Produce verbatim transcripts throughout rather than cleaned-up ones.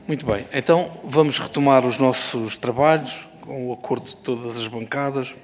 Muito bem, então vamos retomar os nossos trabalhos com o acordo de todas as bancadas.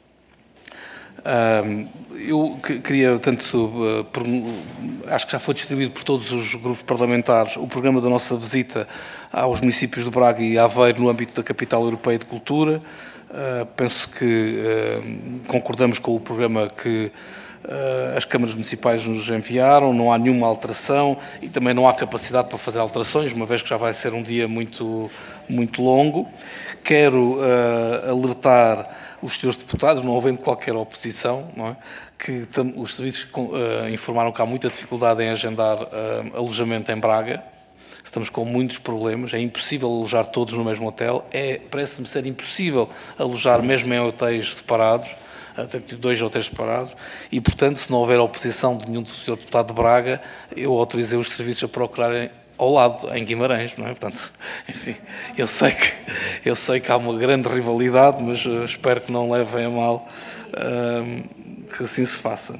Eu queria, tanto, acho que já foi distribuído por todos os grupos parlamentares o programa da nossa visita aos municípios de Braga e Aveiro no âmbito da Capital Europeia de Cultura. Penso que concordamos com o programa que as câmaras municipais nos enviaram, não há nenhuma alteração e também não há capacidade para fazer alterações, uma vez que já vai ser um dia muito, muito longo. Quero uh, alertar os senhores deputados, não havendo qualquer oposição, não é? Que os serviços uh, informaram que há muita dificuldade em agendar uh, alojamento em Braga. Estamos com muitos problemas, é impossível alojar todos no mesmo hotel, é, parece-me ser impossível alojar mesmo em hotéis separados, até dois ou três separados, e, portanto, se não houver oposição de nenhum do senhor deputado de Braga, eu autorizei os serviços a procurarem ao lado, em Guimarães, não é? Portanto, enfim, eu sei que, eu sei que há uma grande rivalidade, mas uh, espero que não levem a mal uh, que assim se faça.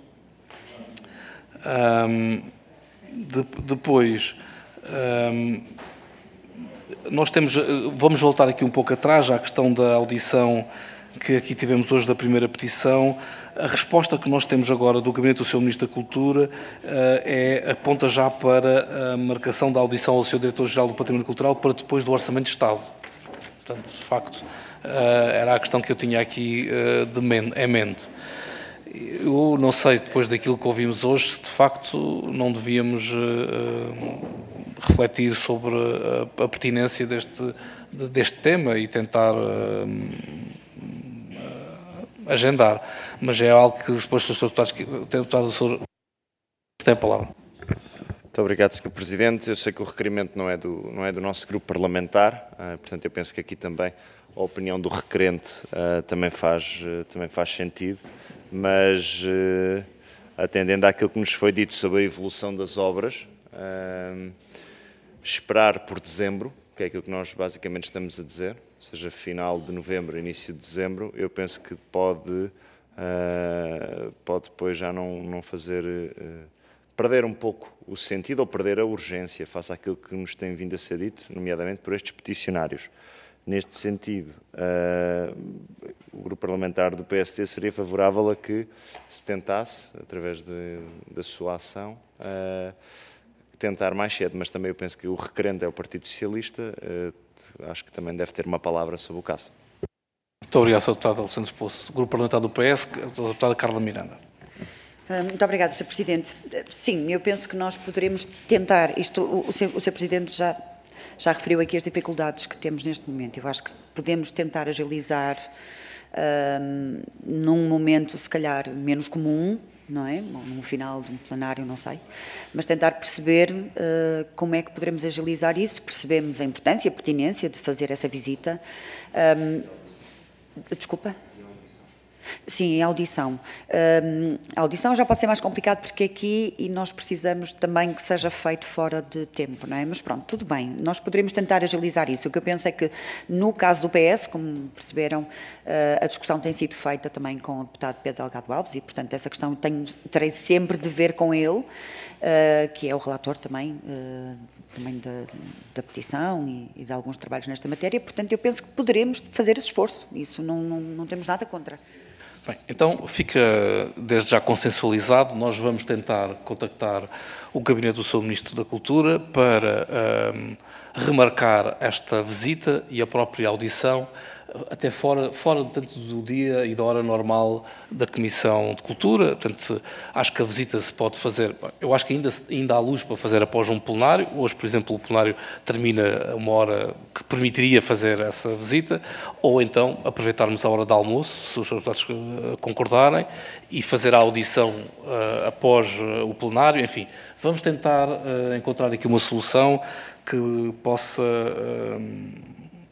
Um, de, depois, um, nós temos, vamos voltar aqui um pouco atrás à questão da audição que aqui tivemos hoje da primeira petição. A resposta que nós temos agora do Gabinete do senhor Ministro da Cultura é, aponta já para a marcação da audição ao senhor Diretor-Geral do Património Cultural para depois do Orçamento de Estado. Portanto, de facto, era a questão que eu tinha aqui em mente. Eu não sei, depois daquilo que ouvimos hoje, se de facto não devíamos refletir sobre a pertinência deste, deste tema e tentar agendar, mas é algo que depois os senhores deputados têm deputado sobre tem a palavra. Muito obrigado, senhor Presidente. Eu sei que o requerimento não é do, não é do nosso grupo parlamentar, uh, portanto eu penso que aqui também a opinião do requerente uh, também, faz, uh, também faz sentido, mas uh, atendendo àquilo que nos foi dito sobre a evolução das obras, uh, esperar por dezembro, que é aquilo que nós basicamente estamos a dizer, ou seja, final de novembro, início de dezembro, eu penso que pode, uh, pode depois já não, não fazer, uh, perder um pouco o sentido ou perder a urgência face àquilo que nos tem vindo a ser dito, nomeadamente por estes peticionários. Neste sentido, uh, o grupo parlamentar do P S T seria favorável a que se tentasse, através de, da sua ação, uh, tentar mais cedo, mas também eu penso que o requerente é o Partido Socialista, uh, acho que também deve ter uma palavra sobre o caso. Muito obrigado, senhor Deputado Alexandre Poço. Grupo Parlamentar do P S, a Deputada Carla Miranda. Muito obrigada, senhor Presidente. Sim, eu penso que nós poderemos tentar, isto, o, o, senhor, o senhor Presidente já, já referiu aqui as dificuldades que temos neste momento. Eu acho que podemos tentar agilizar um, num momento, se calhar, menos comum, não é? No final de um plenário, não sei, mas tentar perceber uh, como é que poderemos agilizar isso, percebemos a importância, a pertinência de fazer essa visita. Um, desculpa? Sim, a audição. Um, a audição já pode ser mais complicado porque aqui e nós precisamos também que seja feito fora de tempo, não é? Mas pronto, tudo bem, nós poderemos tentar agilizar isso. O que eu penso é que no caso do P S, como perceberam, uh, a discussão tem sido feita também com o deputado Pedro Delgado Alves e, portanto, essa questão tenho, terei sempre de ver com ele, uh, que é o relator também, uh, também da, da petição e, e de alguns trabalhos nesta matéria. Portanto, eu penso que poderemos fazer esse esforço. Isso não, não, não temos nada contra. Bem, então fica desde já consensualizado, nós vamos tentar contactar o Gabinete do senhor Ministro da Cultura para um, remarcar esta visita e a própria audição, até fora, fora tanto do dia e da hora normal da Comissão de Cultura. Portanto, acho que a visita se pode fazer, eu acho que ainda, ainda há luz para fazer após um plenário. Hoje, por exemplo, o plenário termina a uma hora que permitiria fazer essa visita, ou então aproveitarmos a hora de almoço, se os deputados concordarem, e fazer a audição uh, após uh, o plenário. Enfim, vamos tentar uh, encontrar aqui uma solução que possa uh,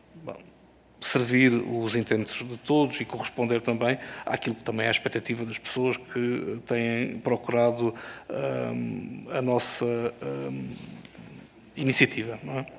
servir os intentos de todos e corresponder também àquilo que também é a expectativa das pessoas que têm procurado um, a nossa um, iniciativa, não é?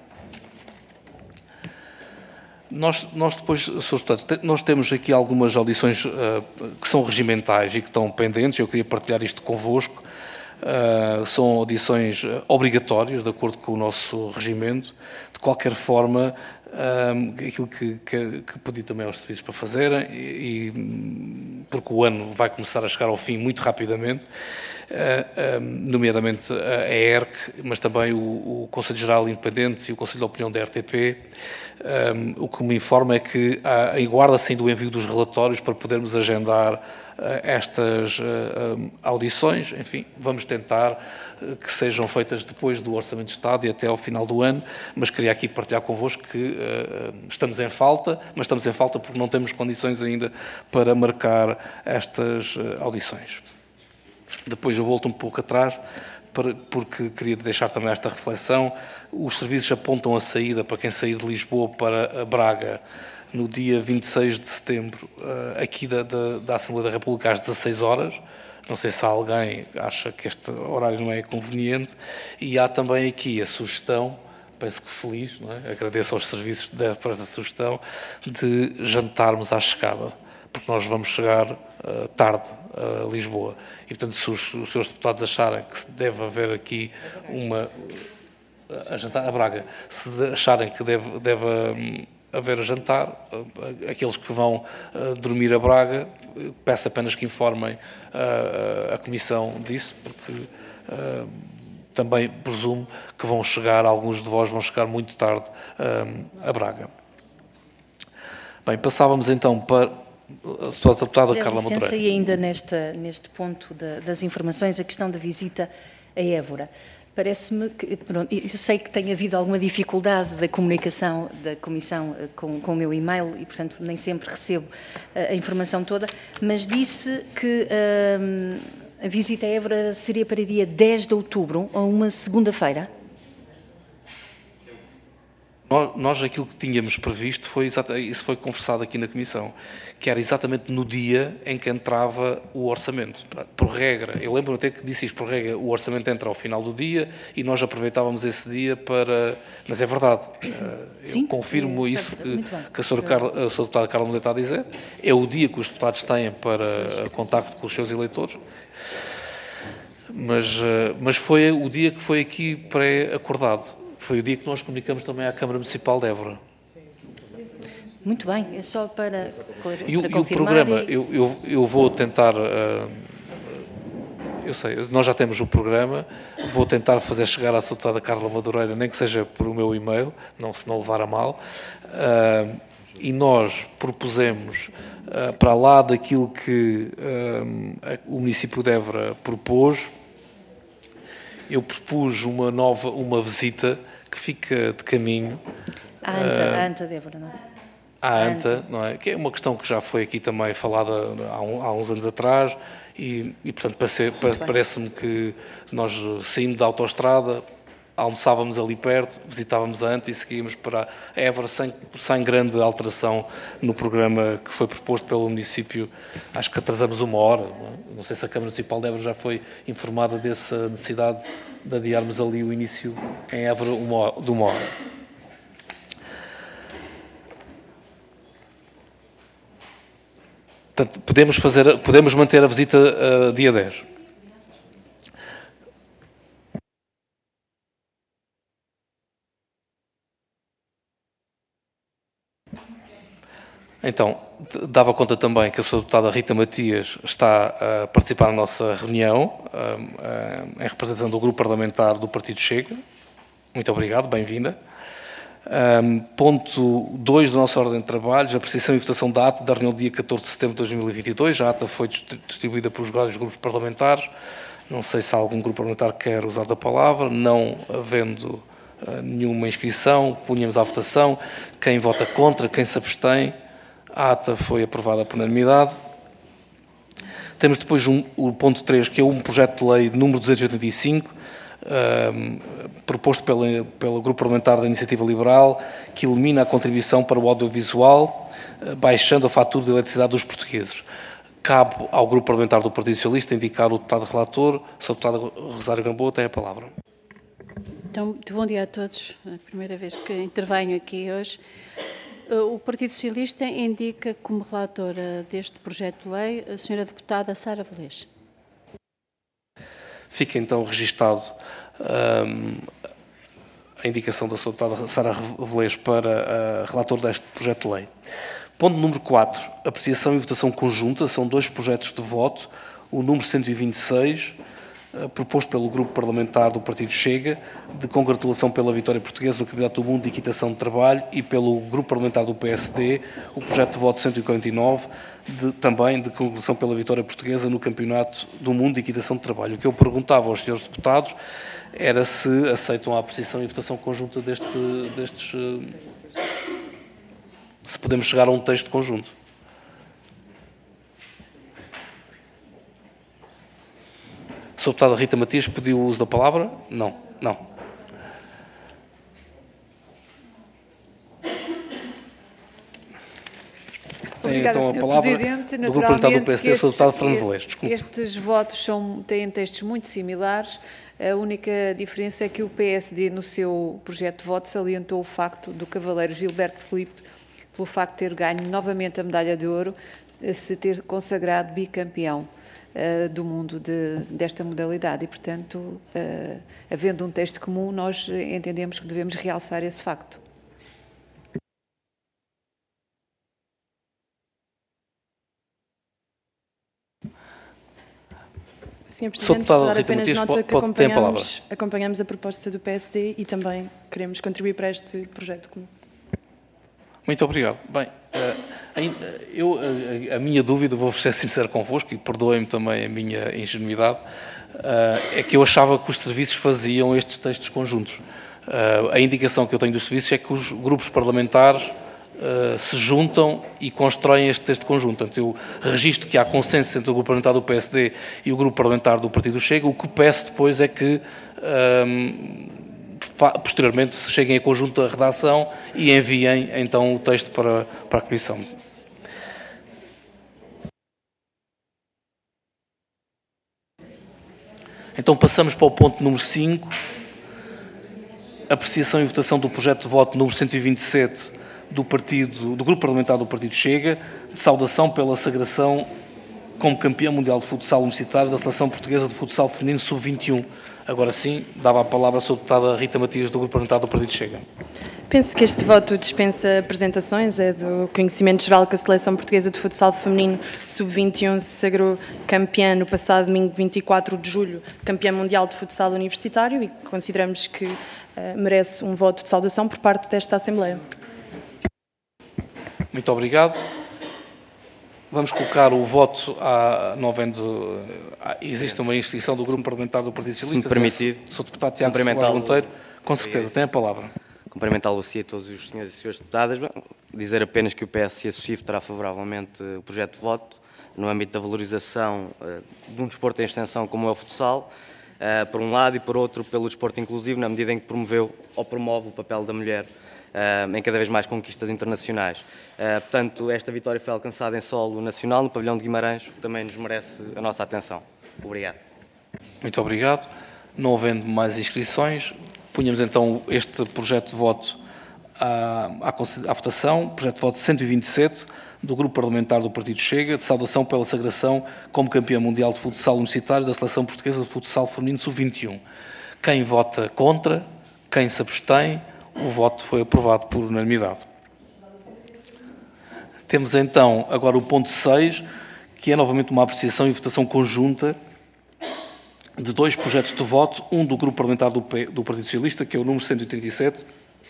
Nós, nós depois, senhores deputados, nós temos aqui algumas audições uh, que são regimentais e que estão pendentes. Eu queria partilhar isto convosco. Uh, são audições obrigatórias, de acordo com o nosso regimento. De qualquer forma, um, aquilo que, que, que pedi também aos serviços para fazerem, e, e, porque o ano vai começar a chegar ao fim muito rapidamente, uh, um, nomeadamente a E R C, mas também o, o Conselho Geral Independente e o Conselho de Opinião da R T P. Um, o que me informa é que aguarda-se ainda o envio dos relatórios para podermos agendar estas uh, audições. Enfim, vamos tentar uh, que sejam feitas depois do Orçamento de Estado e até ao final do ano, mas queria aqui partilhar convosco que uh, estamos em falta, mas estamos em falta porque não temos condições ainda para marcar estas uh, audições. Depois eu volto um pouco atrás, para, porque queria deixar também esta reflexão. Os serviços apontam a saída para quem sair de Lisboa para Braga no dia vinte e seis de setembro, aqui da, da, da Assembleia da República, às dezasseis horas. Não sei se alguém acha que este horário não é conveniente. E há também aqui a sugestão, penso que feliz, não é? Agradeço aos serviços por esta sugestão, de jantarmos à chegada, porque nós vamos chegar uh, tarde a Lisboa. E, portanto, se os, os senhores deputados acharem que deve haver aqui uma... a jantar a Braga, se acharem que deve... deve um, haver a jantar, aqueles que vão uh, dormir a Braga, peço apenas que informem uh, a Comissão disso, porque uh, também presumo que vão chegar, alguns de vós vão chegar muito tarde uh, a Braga. Bem, passávamos então para a sua deputada Carla Moreira. E ainda nesta, neste ponto da, das informações, a questão da visita a Évora. Parece-me que, pronto, eu sei que tem havido alguma dificuldade da comunicação da Comissão com, com o meu e-mail e, portanto, nem sempre recebo a, a informação toda, mas disse que hum, a visita a Évora seria para dia dez de outubro, ou uma segunda-feira? Nós, nós aquilo que tínhamos previsto, foi exatamente, isso foi conversado aqui na Comissão, que era exatamente no dia em que entrava o orçamento. Por regra, eu lembro até que disse isto, por regra, o orçamento entra ao final do dia e nós aproveitávamos esse dia para... Mas é verdade, eu Sim, confirmo é, isso que, que a senhora deputada Carla Moreira está a dizer, é o dia que os deputados têm para contacto com os seus eleitores, mas, mas foi o dia que foi aqui pré-acordado. Foi o dia que nós comunicamos também à Câmara Municipal de Évora. Muito bem, é só para, para e, o, para e o programa, e... eu, eu, eu vou tentar, uh, eu sei, nós já temos o programa, vou tentar fazer chegar à sua deputada Carla Madureira, nem que seja por o meu e-mail, não, se não levar a mal, uh, e nós propusemos, uh, para lá daquilo que uh, o município de Évora propôs, eu propus uma nova, uma visita que fica de caminho. A ANTA, uh, a ANTA de Évora, não é? À ANTA, não é? Que é uma questão que já foi aqui também falada há, um, há uns anos atrás e, e portanto, parece-me que nós saímos da autoestrada, almoçávamos ali perto, visitávamos a ANTA e seguíamos para a Évora sem, sem grande alteração no programa que foi proposto pelo município. Acho que atrasamos uma hora, não é? Não sei se a Câmara Municipal de Évora já foi informada dessa necessidade de adiarmos ali o início em Évora uma hora, de uma hora. Portanto, podemos, fazer, podemos manter a visita uh, dia dez. Então, dava conta também que a sua deputada Rita Matias está a participar na nossa reunião, uh, uh, em representação do grupo parlamentar do Partido Chega. Muito obrigado, bem-vinda. Um, ponto dois da nossa ordem de trabalhos, apreciação e votação da ata da reunião do dia catorze de setembro de dois mil e vinte e dois. A ata foi distribuída pelos vários grupos parlamentares. Não sei se algum grupo parlamentar quer usar da palavra. Não havendo uh, nenhuma inscrição, punhamos à votação. Quem vota contra, quem se abstém. A ata foi aprovada por unanimidade. Temos depois um, o ponto três, que é um projeto de lei número duzentos e oitenta e cinco, Um, proposto pela, pelo Grupo Parlamentar da Iniciativa Liberal, que elimina a contribuição para o audiovisual, uh, baixando a fatura de eletricidade dos portugueses. Cabe ao Grupo Parlamentar do Partido Socialista indicar o deputado relator. O senhor deputado Rosário Gamboa tem a palavra. Então, muito bom dia a todos. É a primeira vez que intervenho aqui hoje. O Partido Socialista indica como relatora deste projeto de lei a senhora deputada Sara Velez. Fica então registado um, a indicação da sua deputada Sara Revelez para a relator deste projeto de lei. Ponto número quatro, apreciação e votação conjunta, são dois projetos de voto, o número cento e vinte e seis, proposto pelo Grupo Parlamentar do Partido Chega, de congratulação pela vitória portuguesa no Campeonato do Mundo de Equitação de Trabalho, e pelo Grupo Parlamentar do P S D, o projeto de voto cento e quarenta e nove, de, também de congratulação pela vitória portuguesa no Campeonato do Mundo de Equitação de Trabalho. O que eu perguntava aos senhores deputados era se aceitam a apreciação e votação conjunta deste, destes... se podemos chegar a um texto conjunto. A senhora deputada Rita Matias pediu o uso da palavra? Não, não. Tem Obrigada, então a senhor palavra Presidente. do Grupo Parlamentar do P S D, a senhora deputada estes, Fernando Velez. Desculpe. estes votos são, têm textos muito similares. A única diferença é que o P S D, no seu projeto de voto, salientou o facto do cavaleiro Gilberto Filipe, pelo facto de ter ganho novamente a medalha de ouro, se ter consagrado bicampeão uh, do mundo de, desta modalidade. E, portanto, uh, havendo um texto comum, nós entendemos que devemos realçar esse facto. senhor Presidente, Deputada dar Rita apenas Matias, nota pode- que pode ter a palavra. acompanhamos, acompanhamos a proposta do P S D e também queremos contribuir para este projeto comum. Muito obrigado. Bem, eh, ainda- eu, a, a minha dúvida, vou ser sincero convosco, e perdoem-me também a minha ingenuidade, eh, é que eu achava que os serviços faziam estes textos conjuntos. Eh, a indicação que eu tenho dos serviços é que os grupos parlamentares eh, se juntam e constroem este texto conjunto. Portanto, eu registro que há consenso entre o grupo parlamentar do P S D e o grupo parlamentar do Partido Chega. O que peço depois é que ehm, posteriormente se cheguem a conjunto da redação e enviem então o texto para, para a Comissão. Então passamos para o ponto número cinco, apreciação e votação do projeto de voto número cento e vinte e sete do, partido, do Grupo Parlamentar do Partido Chega, de saudação pela sagração como campeão mundial de futsal universitário da Seleção Portuguesa de Futsal Feminino sub vinte e um. Agora sim, dava a palavra à sua deputada Rita Matias, do Grupo Parlamentar do Partido Chega. Penso que este voto dispensa apresentações, é do conhecimento geral que a Seleção Portuguesa de Futsal Feminino sub vinte e um se sagrou campeã no passado domingo vinte e quatro de julho, campeã mundial de futsal universitário, e consideramos que uh, merece um voto de saudação por parte desta Assembleia. Muito obrigado. Vamos colocar o voto, a, não havendo... Existe uma inscrição do Grupo Parlamentar do Partido Socialista. Se me permitir, Sou deputado Tiago Soares Monteiro. Com certeza, tem a palavra. Cumprimentá-lo a todos os senhores e senhores deputadas. Bem, dizer apenas que o P S C votará favoravelmente o projeto de voto no âmbito da valorização uh, de um desporto em extensão como é o futsal, uh, por um lado, e por outro pelo desporto inclusivo, na medida em que promoveu ou promove o papel da mulher uh, em cada vez mais conquistas internacionais. Uh, portanto, esta vitória foi alcançada em solo nacional, no pavilhão de Guimarães, que também nos merece a nossa atenção. Obrigado. Muito obrigado. Não havendo mais inscrições, punhamos então este projeto de voto à, à, à votação, projeto de voto cento e vinte e sete do Grupo Parlamentar do Partido Chega, de saudação pela sagração como campeão mundial de futsal universitário da Seleção Portuguesa de Futsal Feminino sub vinte e um. Quem vota contra, quem se abstém, o voto foi aprovado por unanimidade. Temos então agora o ponto seis, que é novamente uma apreciação e votação conjunta de dois projetos de voto, um do Grupo Parlamentar do, P, do Partido Socialista, que é o número cento e trinta e sete,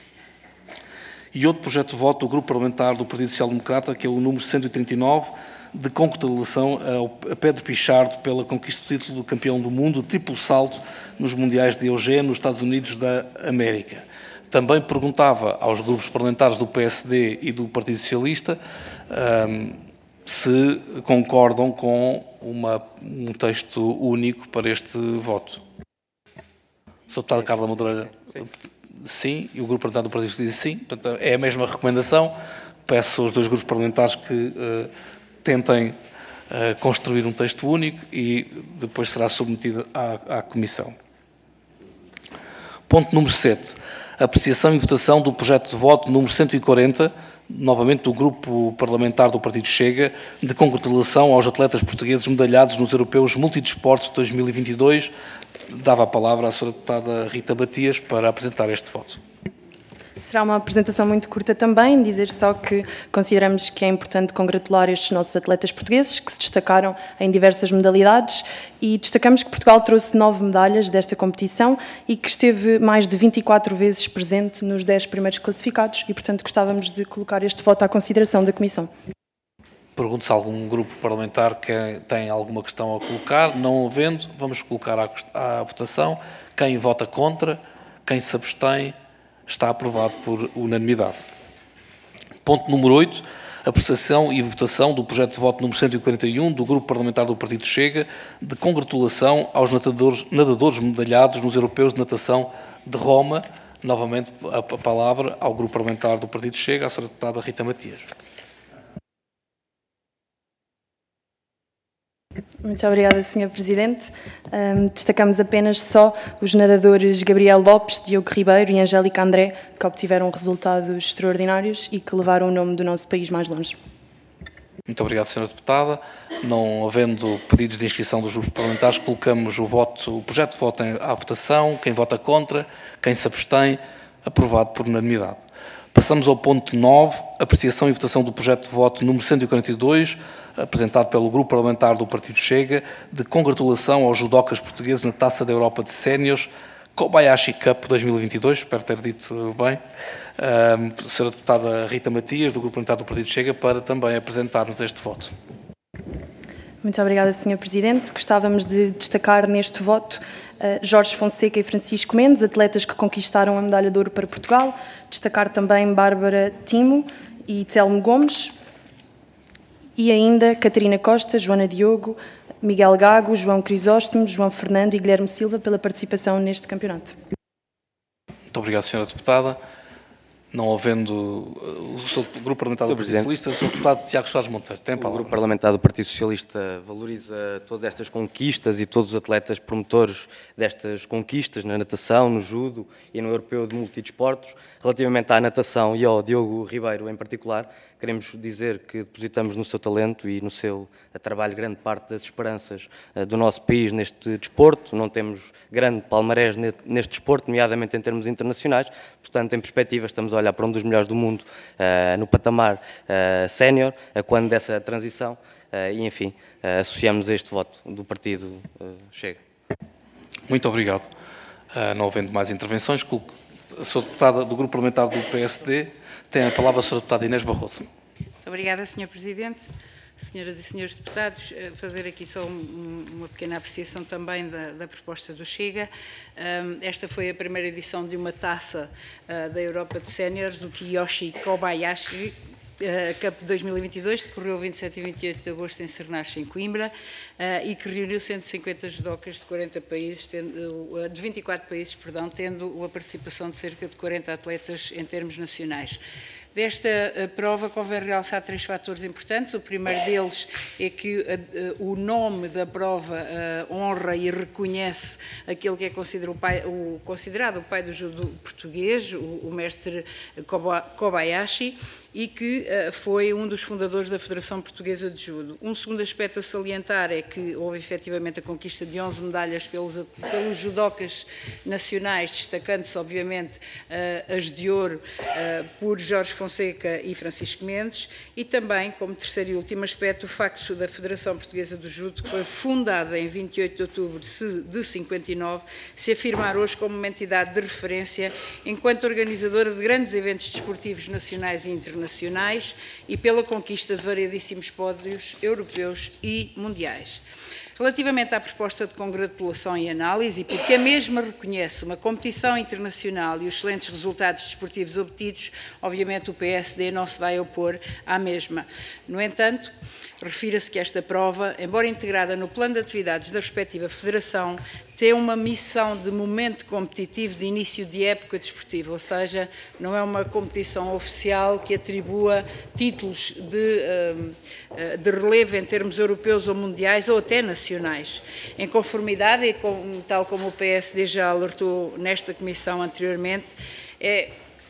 e outro projeto de voto do Grupo Parlamentar do Partido Social Democrata, que é o número cento e trinta e nove, de congratulação a Pedro Pichardo pela conquista do título de campeão do mundo de triplo salto nos Mundiais de Eugene, nos Estados Unidos da América. Também perguntava aos grupos parlamentares do P S D e do Partido Socialista um, se concordam com uma, um texto único para este voto. Sou deputada Carla Madureira, sim, e o grupo parlamentar do Partido Socialista diz sim. Portanto, é a mesma recomendação. Peço aos dois grupos parlamentares que uh, tentem uh, construir um texto único e depois será submetido à, à Comissão. Ponto número sete. Apreciação e votação do projeto de voto número cento e quarenta novamente do Grupo Parlamentar do Partido Chega, de congratulação aos atletas portugueses medalhados nos Europeus Multidesportos de dois mil e vinte e dois. Dava a palavra à senhora deputada Rita Batias para apresentar este voto. Será uma apresentação muito curta também, dizer só que consideramos que é importante congratular estes nossos atletas portugueses que se destacaram em diversas modalidades e destacamos que Portugal trouxe nove medalhas desta competição e que esteve mais de vinte e quatro vezes presente nos dez primeiros classificados e, portanto, gostávamos de colocar este voto à consideração da Comissão. Pergunto se algum grupo parlamentar que tem alguma questão a colocar. Não havendo, vamos colocar à, à votação. Quem vota contra, quem se abstém, está aprovado por unanimidade. Ponto número oito. Apreciação e votação do projeto de voto número cento e quarenta e um do Grupo Parlamentar do Partido Chega de congratulação aos nadadores, nadadores medalhados nos Europeus de Natação de Roma. Novamente a, a palavra ao Grupo Parlamentar do Partido Chega, à senhora deputada Rita Matias. Muito obrigada, senhor Presidente. Um, destacamos apenas só os nadadores Gabriel Lopes, Diogo Ribeiro e Angélica André, que obtiveram resultados extraordinários e que levaram o nome do nosso país mais longe. Muito obrigado, senhora deputada. Não havendo pedidos de inscrição dos grupos parlamentares, colocamos o, voto, o projeto de voto à votação. Quem vota contra, quem se abstém, aprovado por unanimidade. Passamos ao ponto nove, apreciação e votação do projeto de voto número cento e quarenta e dois, apresentado pelo Grupo Parlamentar do Partido Chega, de congratulação aos judocas portugueses na Taça da Europa de Séniores, Kobayashi Cup dois mil e vinte e dois, espero ter dito bem. Uh, senhora deputada Rita Matias, do Grupo Parlamentar do Partido Chega, para também apresentar-nos este voto. Muito obrigada, senhor Presidente. Gostávamos de destacar neste voto uh, Jorge Fonseca e Francisco Mendes, atletas que conquistaram a medalha de ouro para Portugal. Destacar também Bárbara Timo e Telmo Gomes. E ainda Catarina Costa, Joana Diogo, Miguel Gago, João Crisóstomo, João Fernando e Guilherme Silva pela participação neste campeonato. Muito obrigado, senhora deputada. Não havendo o Grupo Parlamentar do Partido Socialista, o senhor deputado Tiago Soares Monteiro, tem a palavra. O Grupo Parlamentar do Partido Socialista valoriza todas estas conquistas e todos os atletas promotores destas conquistas na natação, no judo e no Europeu de Multidesportos. Relativamente à natação e ao Diogo Ribeiro em particular, queremos dizer que depositamos no seu talento e no seu trabalho grande parte das esperanças do nosso país neste desporto. Não temos grande palmarés neste desporto, nomeadamente em termos internacionais. Portanto, em perspectiva, estamos a olhar para um dos melhores do mundo uh, no patamar uh, sénior, uh, quando dessa transição, uh, e enfim, uh, associamos a este voto do partido uh, Chega. Muito obrigado. Uh, não havendo mais intervenções, a senhora deputada do Grupo Parlamentar do P S D tem a palavra a senhora deputada Inês Barroso. Muito obrigada, senhor Presidente. Senhoras e senhores deputados, fazer aqui só um, uma pequena apreciação também da, da proposta do Chega. Um, esta foi a primeira edição de uma taça uh, da Europa de Séniores, o Kiyoshi Kobayashi uh, Cup dois mil e vinte e dois, decorreu vinte e sete e vinte e oito de agosto em Cernache, em Coimbra, uh, e que reuniu cento e cinquenta judocas de quarenta países, tendo, uh, de vinte e quatro países, perdão, tendo a participação de cerca de quarenta atletas em termos nacionais. Desta uh, prova convém realçar três fatores importantes. O primeiro deles é que uh, uh, o nome da prova uh, honra e reconhece aquele que é considerado o, pai, o, considerado o pai do judo português, o, o mestre Kobayashi, e que uh, foi um dos fundadores da Federação Portuguesa de Judo. Um segundo aspecto a salientar é que houve efetivamente a conquista de onze medalhas pelos, pelos judocas nacionais, destacando-se obviamente uh, as de ouro uh, por Jorge Fonseca e Francisco Mendes, e também, como terceiro e último aspecto, o facto da Federação Portuguesa do Judo, que foi fundada em vinte e oito de outubro de cinquenta e nove, se afirmar hoje como uma entidade de referência enquanto organizadora de grandes eventos desportivos nacionais e internacionais, nacionais e pela conquista de variedíssimos pódios europeus e mundiais. Relativamente à proposta de congratulação e análise, e porque a mesma reconhece uma competição internacional e os excelentes resultados desportivos obtidos, obviamente o P S D não se vai opor à mesma. No entanto, refira-se que esta prova, embora integrada no plano de atividades da respectiva federação, tem uma missão de momento competitivo de início de época desportiva, ou seja, não é uma competição oficial que atribua títulos de, de relevo em termos europeus ou mundiais ou até nacionais. Em conformidade, e com, tal como o P S D já alertou nesta comissão anteriormente, é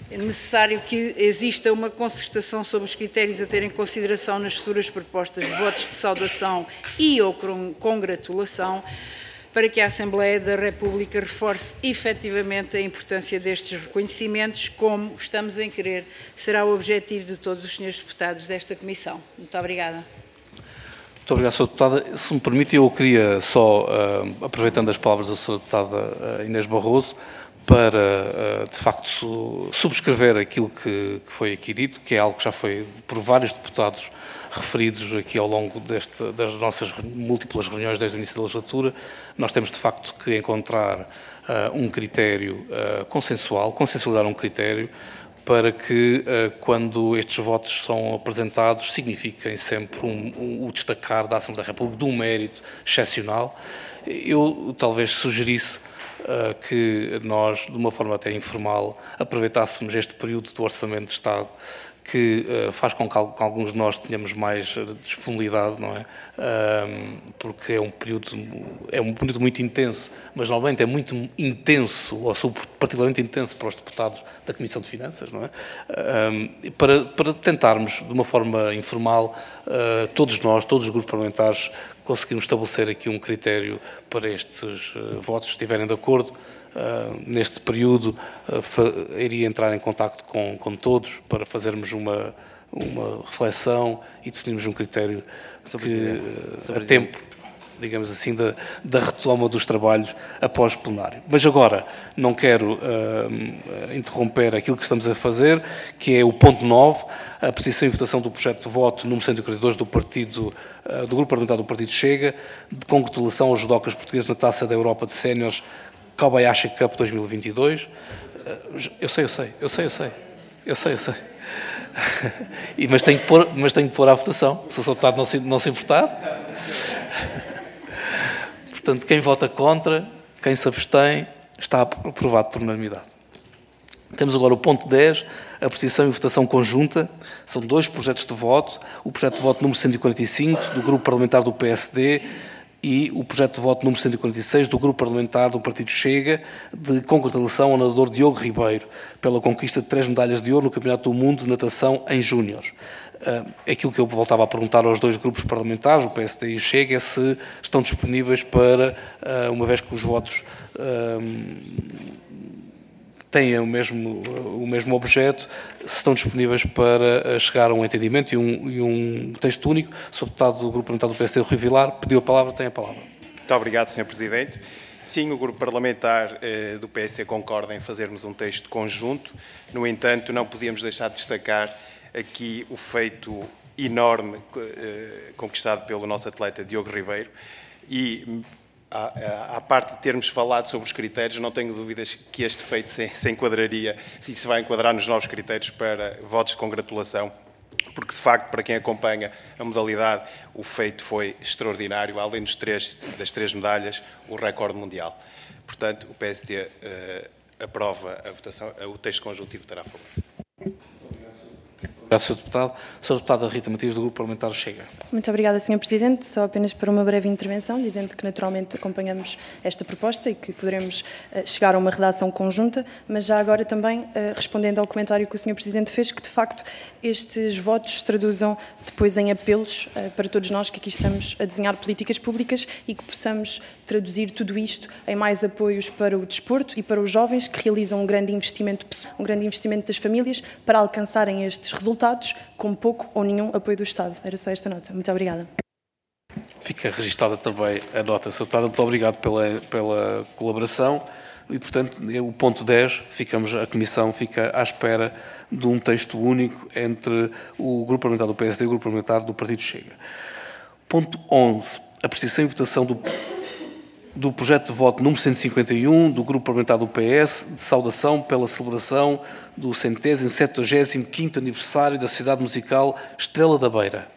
é necessário que exista uma concertação sobre os critérios a ter em consideração nas futuras propostas de votos de saudação e ou congratulação, para que a Assembleia da República reforce efetivamente a importância destes reconhecimentos, como estamos em querer, será o objetivo de todos os senhores deputados desta Comissão. Muito obrigada. Muito obrigado, senhora Deputada. Se me permite, eu queria só, uh, aproveitando as palavras da senhora Deputada uh, Inês Barroso, para, uh, de facto, subscrever aquilo que, que foi aqui dito, que é algo que já foi por vários deputados referidos aqui ao longo deste, das nossas múltiplas reuniões desde o início da legislatura. Nós temos, de facto, que encontrar uh, um critério uh, consensual, consensualizar um critério, para que, quando estes votos são apresentados, signifiquem sempre um, um, o destacar da Assembleia da República de um mérito excepcional. Eu talvez sugerisse uh, que nós, de uma forma até informal, aproveitássemos este período do Orçamento de Estado, que uh, faz com que alguns de nós tenhamos mais disponibilidade, não é? Um, porque é um período é um período muito intenso, mas normalmente é muito intenso, ou particularmente intenso para os deputados da Comissão de Finanças, não é? Um, para, para tentarmos, de uma forma informal, uh, todos nós, todos os grupos parlamentares, conseguirmos estabelecer aqui um critério para estes uh, votos, se estiverem de acordo. Uh, neste período uh, iria entrar em contacto com, com todos para fazermos uma, uma reflexão e definirmos um critério que, uh, a tempo, digamos assim, da, da retoma dos trabalhos após o plenário. Mas agora não quero uh, interromper aquilo que estamos a fazer, que é o ponto nove, a apreciação e votação do projeto de voto número cento e quarenta e dois do, partido, uh, do Grupo Parlamentar do Partido Chega, de congratulação aos judocas portugueses na Taça da Europa de Séniores Kobayashi Cup dois mil e vinte e dois. Eu sei, eu sei, eu sei, eu sei, eu sei, eu sei. E, mas, tenho que pôr, mas tenho que pôr à votação, se o senhor deputado não se, não se importar. Portanto, quem vota contra, quem se abstém, está aprovado por unanimidade. Temos agora o ponto dez, a apreciação e votação conjunta. São dois projetos de voto. O projeto de voto número cento e quarenta e cinco, do Grupo Parlamentar do P S D, e o projeto de voto número cento e quarenta e seis do Grupo Parlamentar do Partido Chega, de congratulação ao nadador Diogo Ribeiro pela conquista de três medalhas de ouro no Campeonato do Mundo de Natação em Júniores. Uh, aquilo que eu voltava a perguntar aos dois grupos parlamentares, o P S D e o Chega, é se estão disponíveis para, uh, uma vez que os votos uh, têm o mesmo, o mesmo objeto, se estão disponíveis para chegar a um entendimento e um, e um texto único. O senhor deputado do Grupo Parlamentar do P S D, Rui Vilar, pediu a palavra, tem a palavra. Muito obrigado, senhor Presidente. Sim, o Grupo Parlamentar eh, do P S D concorda em fazermos um texto conjunto. No entanto, não podíamos deixar de destacar aqui o feito enorme eh, conquistado pelo nosso atleta Diogo Ribeiro e, à, à parte de termos falado sobre os critérios, não tenho dúvidas que este feito se, se enquadraria, se se vai enquadrar nos novos critérios para votos de congratulação, porque, de facto, para quem acompanha a modalidade, o feito foi extraordinário, além dos três, das três medalhas, o recorde mundial. Portanto, o P S D uh, aprova a votação, o texto conjuntivo estará a favor. Obrigado, senhor Deputado. senhora Deputada Rita Matias, do Grupo Parlamentar Chega. Muito obrigada, senhor Presidente. Só apenas para uma breve intervenção, dizendo que naturalmente acompanhamos esta proposta e que poderemos uh, chegar a uma redação conjunta, mas já agora também uh, respondendo ao comentário que o senhor Presidente fez, que de facto estes votos se traduzam depois em apelos uh, para todos nós que aqui estamos a desenhar políticas públicas e que possamos traduzir tudo isto em mais apoios para o desporto e para os jovens que realizam um grande investimento, um grande investimento das famílias para alcançarem estes resultados com pouco ou nenhum apoio do Estado. Era só esta nota. Muito obrigada. Fica registada também a nota. senhor Deputado, muito obrigado pela, pela colaboração e, portanto, o ponto dez, ficamos, a Comissão fica à espera de um texto único entre o Grupo Parlamentar do P S D e o Grupo Parlamentar do Partido Chega. Ponto onze, apreciação e votação do do projeto de voto número cento e cinquenta e um do Grupo Parlamentar do P S, de saudação pela celebração do centésimo septuagésimo quinto aniversário da Sociedade Musical Estrela da Beira.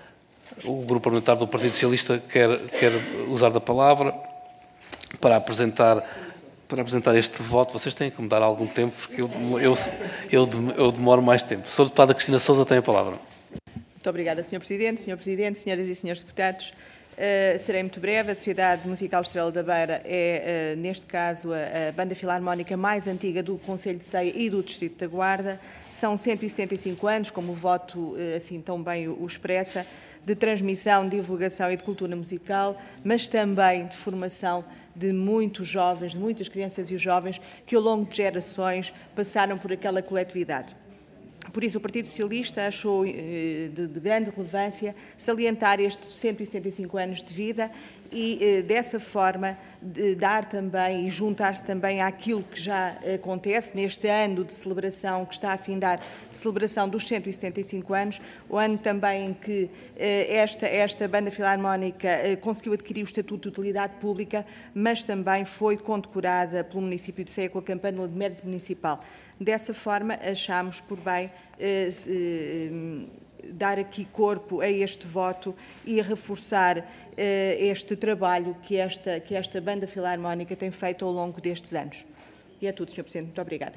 O Grupo Parlamentar do Partido Socialista quer, quer usar da palavra para apresentar, para apresentar este voto. Vocês têm que me dar algum tempo, porque eu, eu, eu, eu demoro mais tempo. senhora Deputada Cristina Sousa tem a palavra. Muito obrigada, senhor Presidente, senhor Presidente, senhoras e senhores deputados. Uh, serei muito breve. A Sociedade Musical Estrela da Beira é, uh, neste caso, a, a banda filarmónica mais antiga do Concelho de Ceia e do Distrito da Guarda. São cento e setenta e cinco anos, como o voto uh, assim tão bem o, o expressa, de transmissão, de divulgação e de cultura musical, mas também de formação de muitos jovens, de muitas crianças e jovens que ao longo de gerações passaram por aquela coletividade. Por isso, o Partido Socialista achou de, de grande relevância salientar estes cento e setenta e cinco anos de vida e, dessa forma, de dar também e juntar-se também àquilo que já acontece neste ano de celebração, que está a findar, de celebração dos cento e setenta e cinco anos, o ano também em que esta, esta banda filarmónica conseguiu adquirir o Estatuto de Utilidade Pública, mas também foi condecorada pelo município de Ceia com a Campanula de Mérito Municipal. Dessa forma, achamos por bem eh, eh, dar aqui corpo a este voto e a reforçar eh, este trabalho que esta, que esta banda filarmónica tem feito ao longo destes anos. E é tudo, senhor Presidente. Muito obrigada.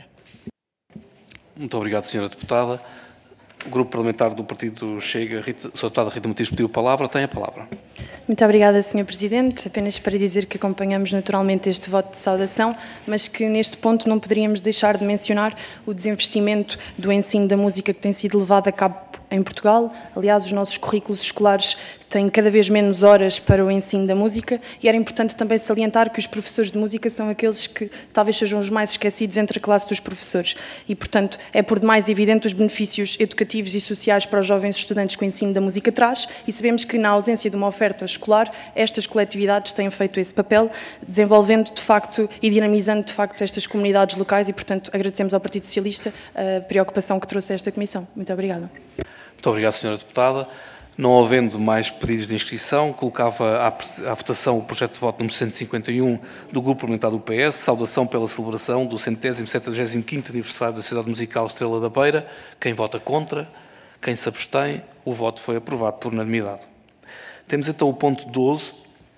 Muito obrigado, senhora Deputada. O Grupo Parlamentar do Partido Chega, Rita, a senhora Deputada Rita Matias pediu a palavra. Tem a palavra. Muito obrigada, senhor Presidente. Apenas para dizer que acompanhamos naturalmente este voto de saudação, mas que neste ponto não poderíamos deixar de mencionar o desinvestimento do ensino da música que tem sido levado a cabo em Portugal. Aliás, os nossos currículos escolares têm cada vez menos horas para o ensino da música e era importante também salientar que os professores de música são aqueles que talvez sejam os mais esquecidos entre a classe dos professores e, portanto, é por demais evidente os benefícios educativos e sociais para os jovens estudantes que o ensino da música traz e sabemos que, na ausência de uma oferta escolar, estas coletividades têm feito esse papel, desenvolvendo, de facto, e dinamizando, de facto, estas comunidades locais e, portanto, agradecemos ao Partido Socialista a preocupação que trouxe a esta Comissão. Muito obrigada. Muito obrigado, senhora Deputada. Não havendo mais pedidos de inscrição, colocava à, à votação o projeto de voto número cento e cinquenta e um do Grupo Parlamentar do P S, saudação pela celebração do centésimo setenta e quinto aniversário da Sociedade Musical Estrela da Beira. Quem vota contra? Quem se abstém? O voto foi aprovado por unanimidade. Temos então o ponto doze,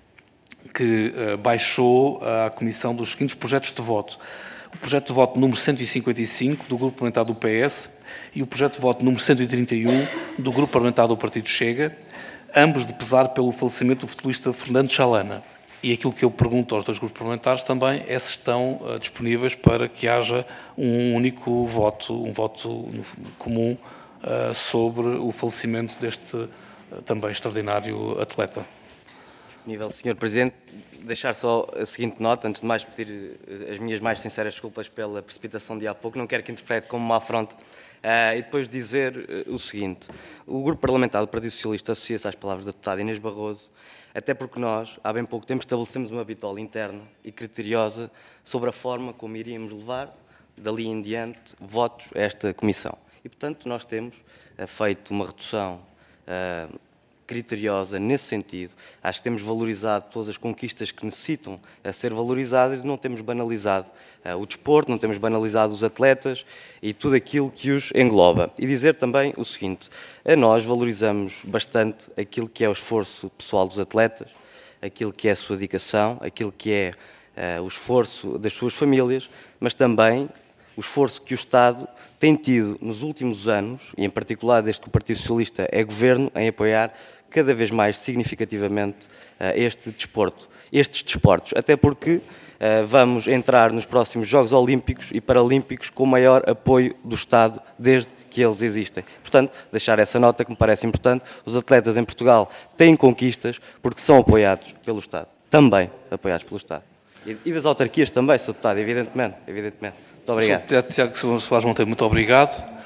que uh, baixou à Comissão dos seguintes projetos de voto. O projeto de voto número cento e cinquenta e cinco do Grupo Parlamentar do P S e o projeto de voto número cento e trinta e um do Grupo Parlamentar do Partido Chega, ambos de pesar pelo falecimento do futebolista Fernando Chalana. E aquilo que eu pergunto aos dois grupos parlamentares também é se estão uh, disponíveis para que haja um único voto, um voto comum uh, sobre o falecimento deste uh, também extraordinário atleta. Disponível, senhor Presidente. Deixar só a seguinte nota, antes de mais pedir as minhas mais sinceras desculpas pela precipitação de há pouco, não quero que interprete como uma afronta, uh, e depois dizer uh, o seguinte: o Grupo Parlamentar do Partido Socialista associa-se às palavras da deputada Inês Barroso, até porque nós, há bem pouco tempo, estabelecemos uma bitola interna e criteriosa sobre a forma como iríamos levar, dali em diante, votos a esta Comissão. E, portanto, nós temos uh, feito uma redução uh, criteriosa nesse sentido. Acho que temos valorizado todas as conquistas que necessitam a ser valorizadas e não temos banalizado uh, o desporto, não temos banalizado os atletas e tudo aquilo que os engloba. E dizer também o seguinte: a nós valorizamos bastante aquilo que é o esforço pessoal dos atletas, aquilo que é a sua dedicação, aquilo que é uh, o esforço das suas famílias, mas também o esforço que o Estado tem tido nos últimos anos, e em particular desde que o Partido Socialista é governo, em apoiar cada vez mais significativamente uh, este desporto, estes desportos, até porque uh, vamos entrar nos próximos Jogos Olímpicos e Paralímpicos com o maior apoio do Estado desde que eles existem. Portanto, deixar essa nota que me parece importante: os atletas em Portugal têm conquistas porque são apoiados pelo Estado, também apoiados pelo Estado. E, e das autarquias também, senhor Deputado, evidentemente, evidentemente. Muito obrigado. senhor Deputado Tiago Soares Monteiro, muito obrigado.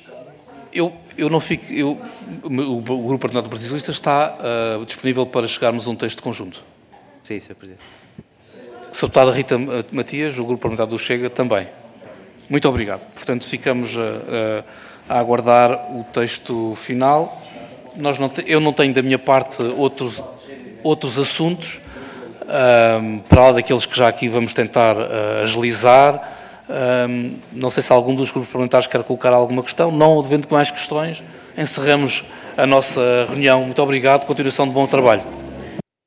Eu, eu não fico, eu, o, o Grupo Parlamentar do Partido Socialista está uh, disponível para chegarmos a um texto conjunto. Sim, senhor Presidente. senhora Deputada Rita Matias, o Grupo Parlamentar do Chega, também. Muito obrigado. Portanto, ficamos a, a, a aguardar o texto final. Nós não te, eu não tenho da minha parte outros, outros assuntos, um, para lá daqueles que já aqui vamos tentar uh, agilizar. Um, não sei se algum dos grupos parlamentares quer colocar alguma questão. Não havendo mais questões, encerramos a nossa reunião. Muito obrigado. Continuação de bom trabalho.